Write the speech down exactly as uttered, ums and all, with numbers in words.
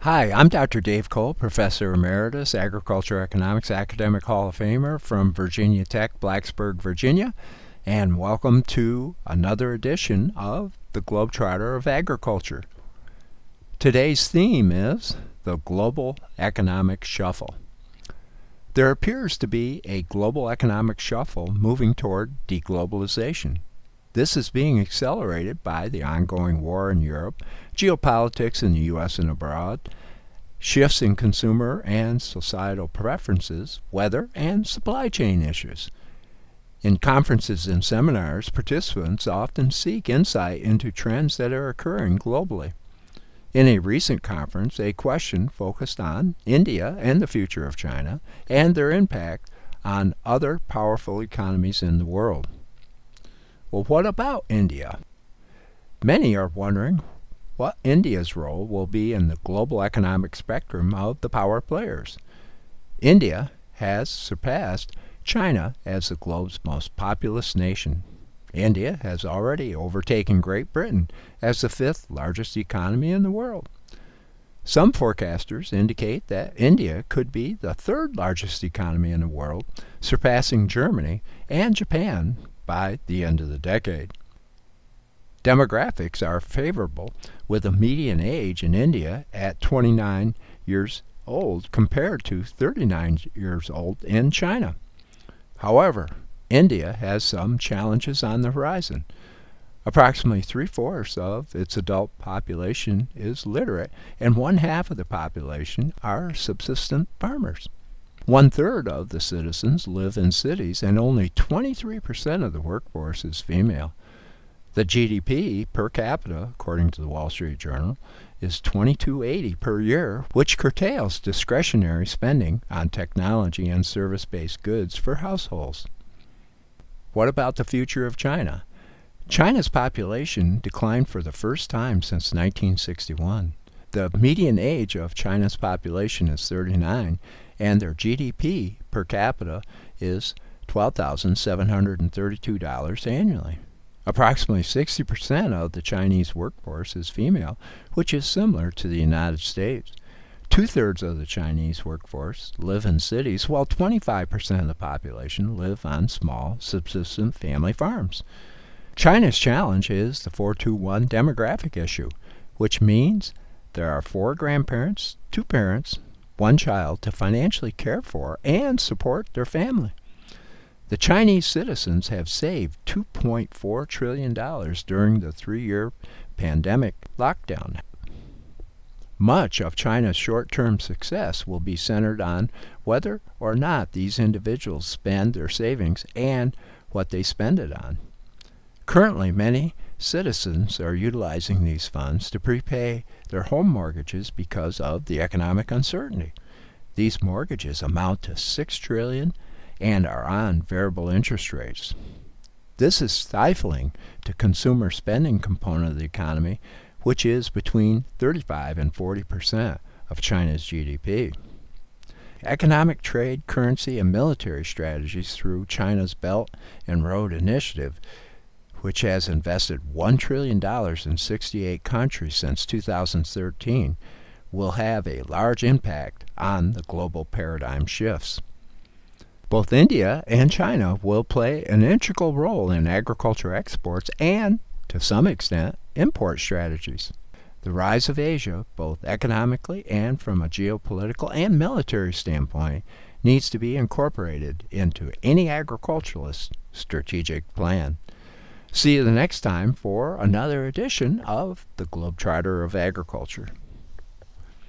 Hi, I'm Doctor Dave Cole, Professor Emeritus, Agriculture Economics Academic Hall of Famer from Virginia Tech, Blacksburg, Virginia, and welcome to another edition of the Globetrotter of Agriculture. Today's theme is the Global Economic Shuffle. There appears to be a global economic shuffle moving toward deglobalization. This is being accelerated by the ongoing war in Europe, geopolitics in the U S and abroad, shifts in consumer and societal preferences, weather, and supply chain issues. In conferences and seminars, participants often seek insight into trends that are occurring globally. In a recent conference, a question focused on India and the future of China and their impact on other powerful economies in the world. Well, what about India? Many are wondering what India's role will be in the global economic spectrum of the power players. India has surpassed China as the globe's most populous nation. India has already overtaken Great Britain as the fifth largest economy in the world. Some forecasters indicate that India could be the third largest economy in the world, surpassing Germany and Japan by the end of the decade. Demographics are favorable, with a median age in India at twenty-nine years old compared to thirty-nine years old in China. However, India has some challenges on the horizon. Approximately three-fourths of its adult population is literate, and one-half of the population are subsistence farmers. One-third of the citizens live in cities, and only twenty-three percent of the workforce is female. The G D P per capita, according to the Wall Street Journal, is twenty-two eighty per year, which curtails discretionary spending on technology and service-based goods for households. What about the future of China? China's population declined for the first time since nineteen sixty-one. The median age of China's population is thirty-nine, and their G D P per capita is twelve thousand seven hundred thirty-two dollars annually. Approximately sixty percent of the Chinese workforce is female, which is similar to the United States. Two-thirds of the Chinese workforce live in cities, while twenty-five percent of the population live on small, subsistence family farms. China's challenge is the four two one demographic issue, which means there are four grandparents, two parents, one child to financially care for and support their family. The Chinese citizens have saved two point four trillion dollars during the three-year pandemic lockdown. Much of China's short-term success will be centered on whether or not these individuals spend their savings and what they spend it on. Currently, many citizens are utilizing these funds to prepay their home mortgages because of the economic uncertainty. These mortgages amount to six trillion dollars and are on variable interest rates. This is stifling the consumer spending component of the economy, which is between thirty-five and forty percent of China's G D P. Economic, trade, currency, and military strategies through China's Belt and Road Initiative, which has invested one trillion dollars in sixty-eight countries since two thousand thirteen, will have a large impact on the global paradigm shifts. Both India and China will play an integral role in agriculture exports and, to some extent, import strategies. The rise of Asia, both economically and from a geopolitical and military standpoint, needs to be incorporated into any agriculturalist strategic plan. See you the next time for another edition of the Globetrotter of Agriculture.